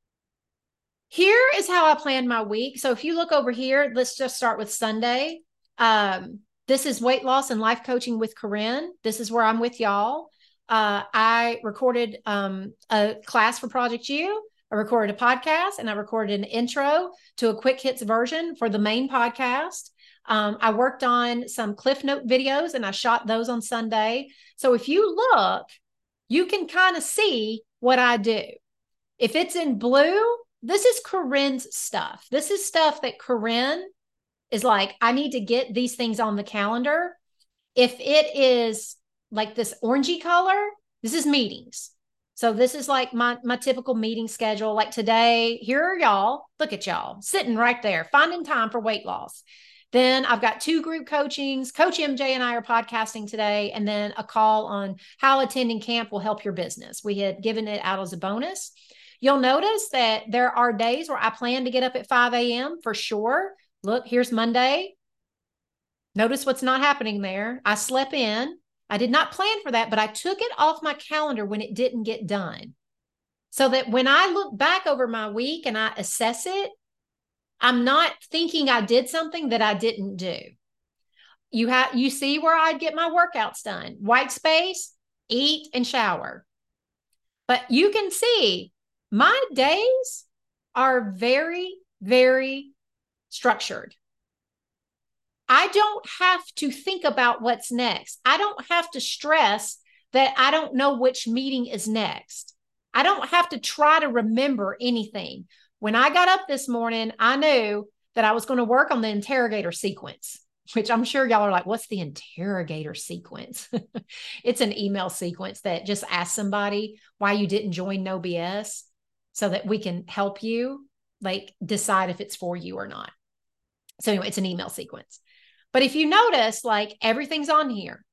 [SPEAKER 1] here is how I plan my week. So if you look over here, let's just start with Sunday. This is Weight Loss and Life Coaching with Corinne. This is where I'm with y'all. I recorded a class for Project U. I recorded a podcast, and I recorded an intro to a quick hits version for the main podcast. I worked on some Cliff Note videos, and I shot those on Sunday. So if you look, you can kind of see what I do. If it's in blue, this is Corinne's stuff. This is stuff that Corinne is like, I need to get these things on the calendar. If it is like this orangey color, this is meetings. So this is like my typical meeting schedule. Like today, here are y'all. Look at y'all sitting right there, finding time for weight loss. Then I've got 2 group coachings. Coach MJ and I are podcasting today, and then a call on how attending camp will help your business. We had given it out as a bonus. You'll notice that there are days where I plan to get up at 5 a.m. for sure. Look, here's Monday. Notice what's not happening there. I slept in. I did not plan for that, but I took it off my calendar when it didn't get done. So that when I look back over my week and I assess it, I'm not thinking I did something that I didn't do. You see where I get my workouts done. White space, eat and shower. But you can see my days are very, very structured. I don't have to think about what's next. I don't have to stress that I don't know which meeting is next. I don't have to try to remember anything. When I got up this morning, I knew that I was going to work on the interrogator sequence, which I'm sure y'all are like, what's the interrogator sequence? It's an email sequence that just asks somebody why you didn't join No BS so that we can help you like decide if it's for you or not. So anyway, it's an email sequence. But if you notice, like everything's on here,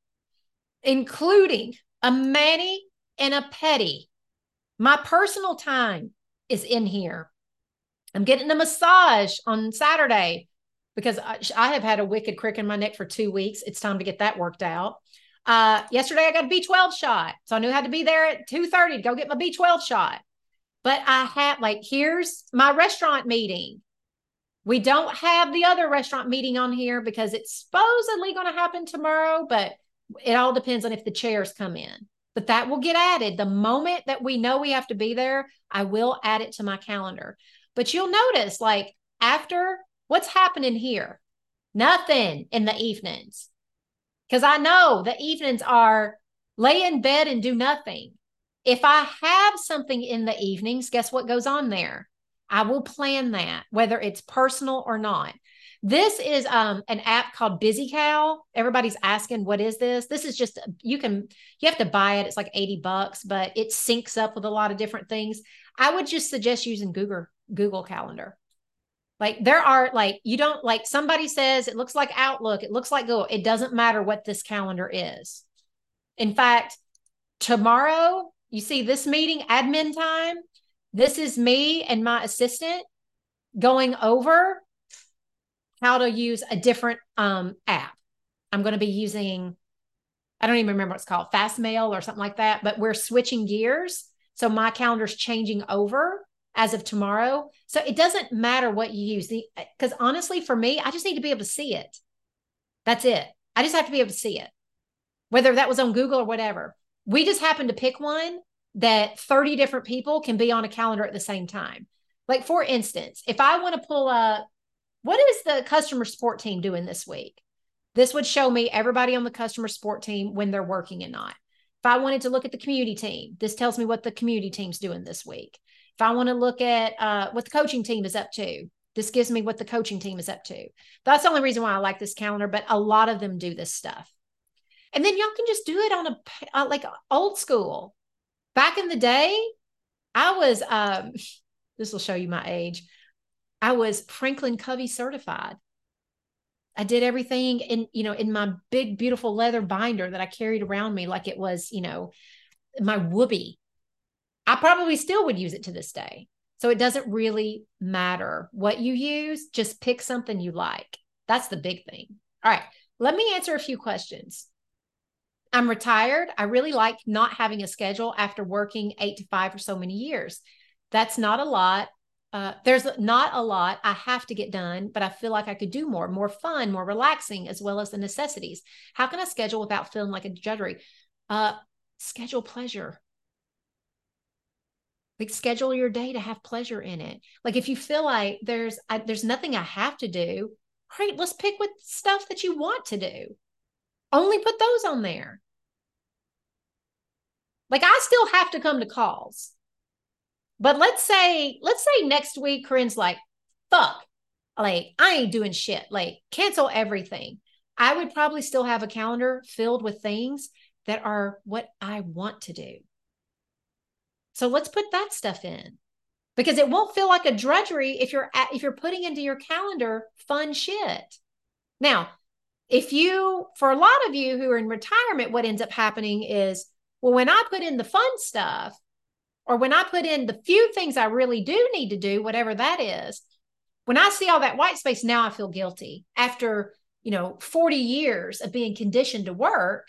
[SPEAKER 1] including a mani and a pedi. My personal time is in here. I'm getting a massage on Saturday because I have had a wicked crick in my neck for 2 weeks. It's time to get that worked out. Yesterday, I got a B12 shot. So I knew I had to be there at 2:30 to go get my B12 shot. But I had here's my restaurant meeting. We don't have the other restaurant meeting on here because it's supposedly going to happen tomorrow, but it all depends on if the chairs come in. But that will get added. The moment that we know we have to be there, I will add it to my calendar. But you'll notice, after what's happening here, nothing in the evenings. Because I know the evenings are lay in bed and do nothing. If I have something in the evenings, guess what goes on there? I will plan that, whether it's personal or not. This is an app called BusyCal. Everybody's asking, what is this? This is just, you have to buy it. It's like $80, but it syncs up with a lot of different things. I would just suggest using Google Calendar. There are you don't somebody says it looks like Outlook, it looks like Google. It doesn't matter what this calendar is. In fact, tomorrow, you see this meeting, admin time. This is me and my assistant going over how to use a different app. I'm going to be using, I don't even remember what it's called, Fastmail or something like that, but we're switching gears. So my calendar's changing over as of tomorrow. So it doesn't matter what you use. Because honestly, for me, I just need to be able to see it. That's it. I just have to be able to see it, whether that was on Google or whatever. We just happened to pick one that 30 different people can be on a calendar at the same time. For instance, if I want to pull up, what is the customer support team doing this week? This would show me everybody on the customer support team when they're working and not. If I wanted to look at the community team, this tells me what the community team's doing this week. If I want to look at what the coaching team is up to, this gives me what the coaching team is up to. That's the only reason why I like this calendar, but a lot of them do this stuff. And then y'all can just do it on a old school. Back in the day, I was, this will show you my age. I was Franklin Covey certified. I did everything in my big, beautiful leather binder that I carried around me like it was, my whoopee. I probably still would use it to this day. So it doesn't really matter what you use. Just pick something you like. That's the big thing. All right. Let me answer a few questions. I'm retired. I really like not having a schedule after working 8 to 5 for so many years. That's not a lot. There's not a lot I have to get done, but I feel like I could do more fun, more relaxing, as well as the necessities. How can I schedule without feeling like a drudgery? Schedule pleasure. Like schedule your day to have pleasure in it. Like if you feel like there's nothing I have to do, great, let's pick with stuff that you want to do. Only put those on there. Like I still have to come to calls. But let's say next week Corinne's like, fuck, like I ain't doing shit. Like cancel everything. I would probably still have a calendar filled with things that are what I want to do. So let's put that stuff in because it won't feel like a drudgery if you're putting into your calendar fun shit. Now, for a lot of you who are in retirement, what ends up happening is, well, when I put in the fun stuff, or when I put in the few things I really do need to do, whatever that is, when I see all that white space, now I feel guilty. After, 40 years of being conditioned to work,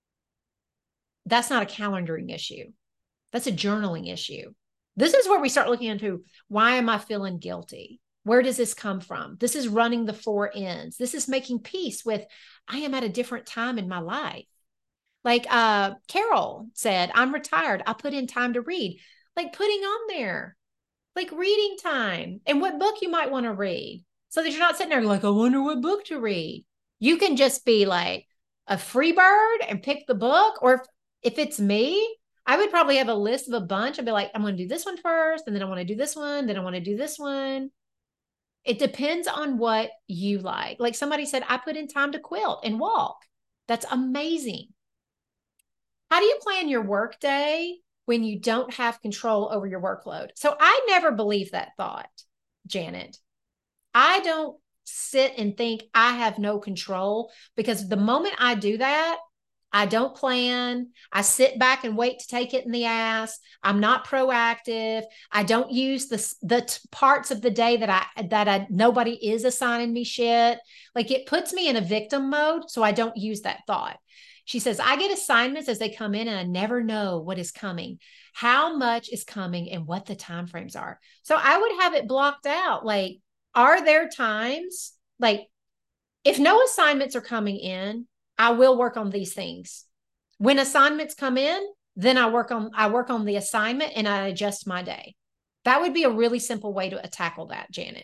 [SPEAKER 1] that's not a calendaring issue. That's a journaling issue. This is where we start looking into, why am I feeling guilty? Where does this come from? This is running the four ends. This is making peace with, I am at a different time in my life. Like Carol said, I'm retired. I put in time to read. Like putting on there, like reading time and what book you might want to read so that you're not sitting there like, I wonder what book to read. You can just be like a free bird and pick the book. Or if it's me, I would probably have a list of a bunch. I'd be like, I'm going to do this one first, and then I want to do this one, then I want to do this one. It depends on what you like. Like somebody said, I put in time to quilt and walk. That's amazing. How do you plan your work day when you don't have control over your workload? So I never believed that thought, Janet. I don't sit and think I have no control, because the moment I do that, I don't plan. I sit back and wait to take it in the ass. I'm not proactive. I don't use the parts of the day that nobody is assigning me shit. Like it puts me in a victim mode, so I don't use that thought. She says, I get assignments as they come in and I never know what is coming, how much is coming, and what the timeframes are. So I would have it blocked out. Like, are there times, like, if no assignments are coming in, I will work on these things. When assignments come in, then I work on the assignment and I adjust my day. That would be a really simple way to tackle that, Janet.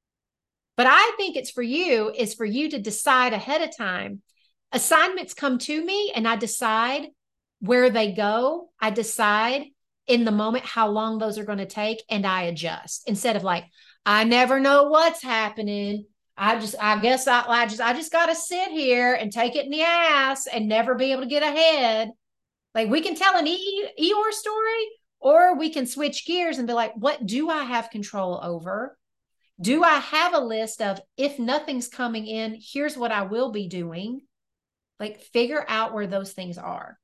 [SPEAKER 1] But I think it's for you to decide ahead of time. Assignments come to me and I decide where they go. I decide in the moment how long those are going to take, and I adjust instead of like, I never know what's happening. I guess I just got to sit here and take it in the ass and never be able to get ahead. Like we can tell an Eeyore story, or we can switch gears and be like, what do I have control over? Do I have a list of, if nothing's coming in, here's what I will be doing? Like figure out where those things are.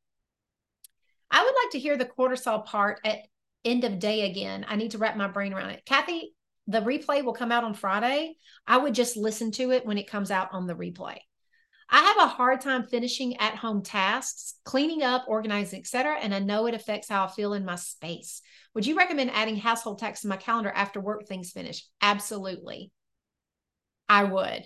[SPEAKER 1] I would like to hear the cortisol part at end of day again. I need to wrap my brain around it. Kathy, the replay will come out on Friday. I would just listen to it when it comes out on the replay. I have a hard time finishing at-home tasks, cleaning up, organizing, etc., and I know it affects how I feel in my space. Would you recommend adding household tasks to my calendar after work things finish? Absolutely. I would.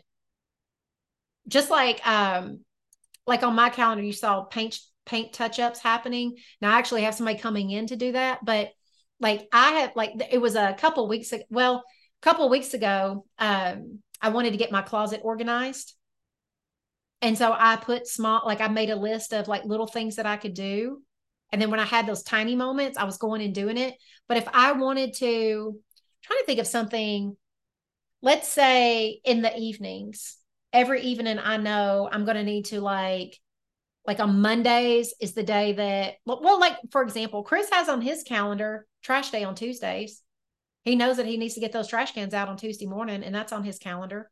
[SPEAKER 1] Just like on my calendar, you saw paint touch-ups happening. Now I actually have somebody coming in to do that, but like I have, like it was a couple weeks ago. Well, a couple weeks ago, I wanted to get my closet organized. And so I put I made a list of like little things that I could do. And then when I had those tiny moments, I was going and doing it. But if I wanted to, trying to think of something, let's say in the evenings, every evening I know I'm going to need to like on Mondays is the day that, well, like for example, Chris has on his calendar trash day on Tuesdays. He knows that he needs to get those trash cans out on Tuesday morning, and that's on his calendar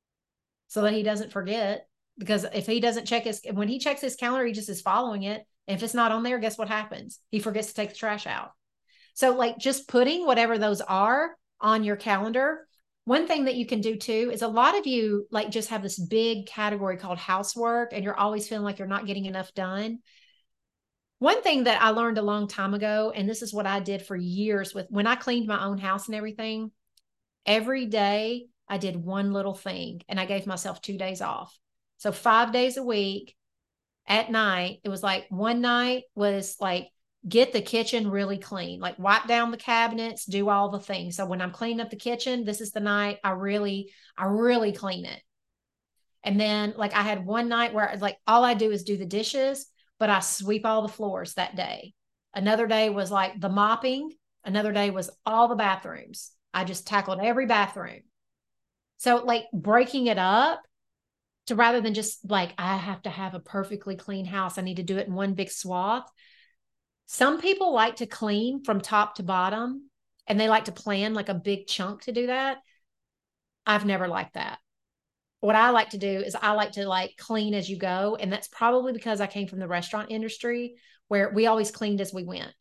[SPEAKER 1] so that he doesn't forget. Because if he doesn't when he checks his calendar, he just is following it. And if it's not on there, guess what happens? He forgets to take the trash out. So like just putting whatever those are on your calendar. One thing that you can do too is a lot of you like just have this big category called housework, and you're always feeling like you're not getting enough done. One thing that I learned a long time ago, and this is what I did for years with when I cleaned my own house and everything, every day I did one little thing and I gave myself 2 days off. So 5 days a week at night, it was like one night was like, get the kitchen really clean, like wipe down the cabinets, do all the things. So when I'm cleaning up the kitchen, this is the night I really clean it. And then like I had one night where like all I do is do the dishes, but I sweep all the floors that day. Another day was like the mopping. Another day was all the bathrooms. I just tackled every bathroom. So like breaking it up to rather than just like, I have to have a perfectly clean house. I need to do it in one big swath. Some people like to clean from top to bottom and they like to plan like a big chunk to do that. I've never liked that. What I like to do is I like to like clean as you go. And that's probably because I came from the restaurant industry where we always cleaned as we went.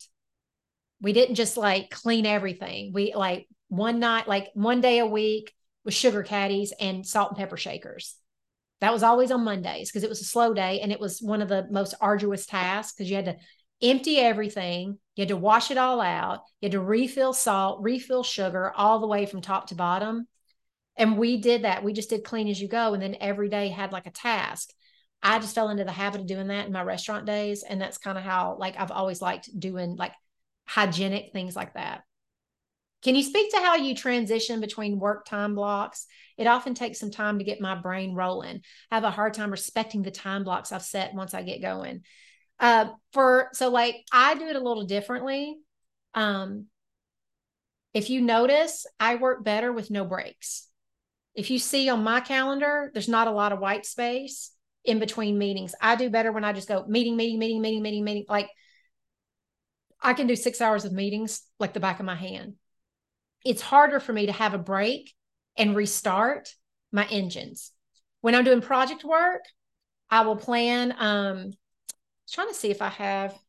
[SPEAKER 1] We didn't just like clean everything. We like one night, like one day a week with sugar caddies and salt and pepper shakers. That was always on Mondays because it was a slow day. And it was one of the most arduous tasks because you had to empty everything. You had to wash it all out. You had to refill salt, refill sugar all the way from top to bottom. And we did that. We just did clean as you go. And then every day had like a task. I just fell into the habit of doing that in my restaurant days. And that's kind of how, like, I've always liked doing like hygienic things like that. Can you speak to how you transition between work time blocks? It often takes some time to get my brain rolling. I have a hard time respecting the time blocks I've set once I get going. So like I do it a little differently. If you notice, I work better with no breaks. If you see on my calendar, there's not a lot of white space in between meetings. I do better when I just go meeting. Like I can do 6 hours of meetings like the back of my hand. It's harder for me to have a break and restart my engines. When I'm doing project work, I will plan. Trying to see if I have,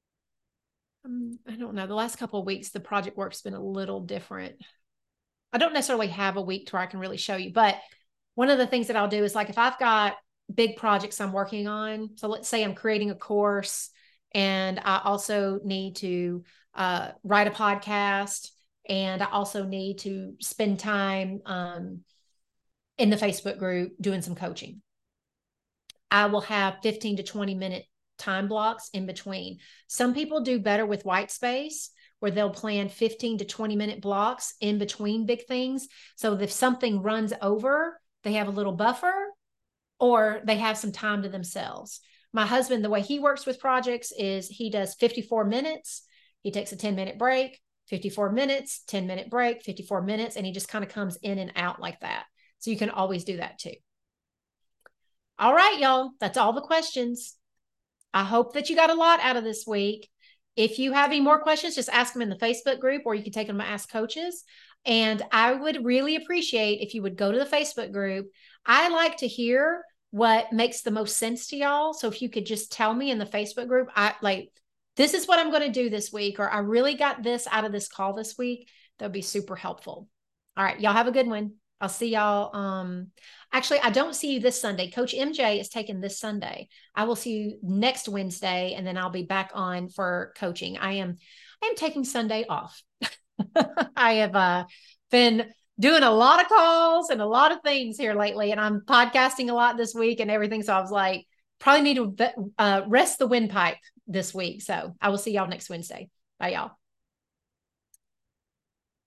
[SPEAKER 1] I don't know. The last couple of weeks, the project work's been a little different. I don't necessarily have a week to where I can really show you, but one of the things that I'll do is like if I've got big projects I'm working on, so let's say I'm creating a course and I also need to write a podcast and I also need to spend time in the Facebook group doing some coaching. I will have 15 to 20 minute time blocks in between. Some people do better with white space where they'll plan 15 to 20 minute blocks in between big things. So if something runs over, they have a little buffer or they have some time to themselves. My husband, the way he works with projects is he does 54 minutes. He takes a 10-minute break, 54 minutes, 10-minute break, 54 minutes, and he just kind of comes in and out like that. So you can always do that too. All right, y'all, that's all the questions. I hope that you got a lot out of this week. If you have any more questions, just ask them in the Facebook group or you can take them to Ask Coaches. And I would really appreciate if you would go to the Facebook group. I like to hear what makes the most sense to y'all. So if you could just tell me in the Facebook group, this is what I'm going to do this week, or I really got this out of this call this week. That would be super helpful. All right, y'all have a good one. I'll see y'all. Actually, I don't see you this Sunday. Coach MJ is taking this Sunday. I will see you next Wednesday, and then I'll be back on for coaching. I am taking Sunday off. I have been doing a lot of calls and a lot of things here lately, and I'm podcasting a lot this week and everything. So I was like, probably need to rest the windpipe this week. So I will see y'all next Wednesday. Bye, y'all.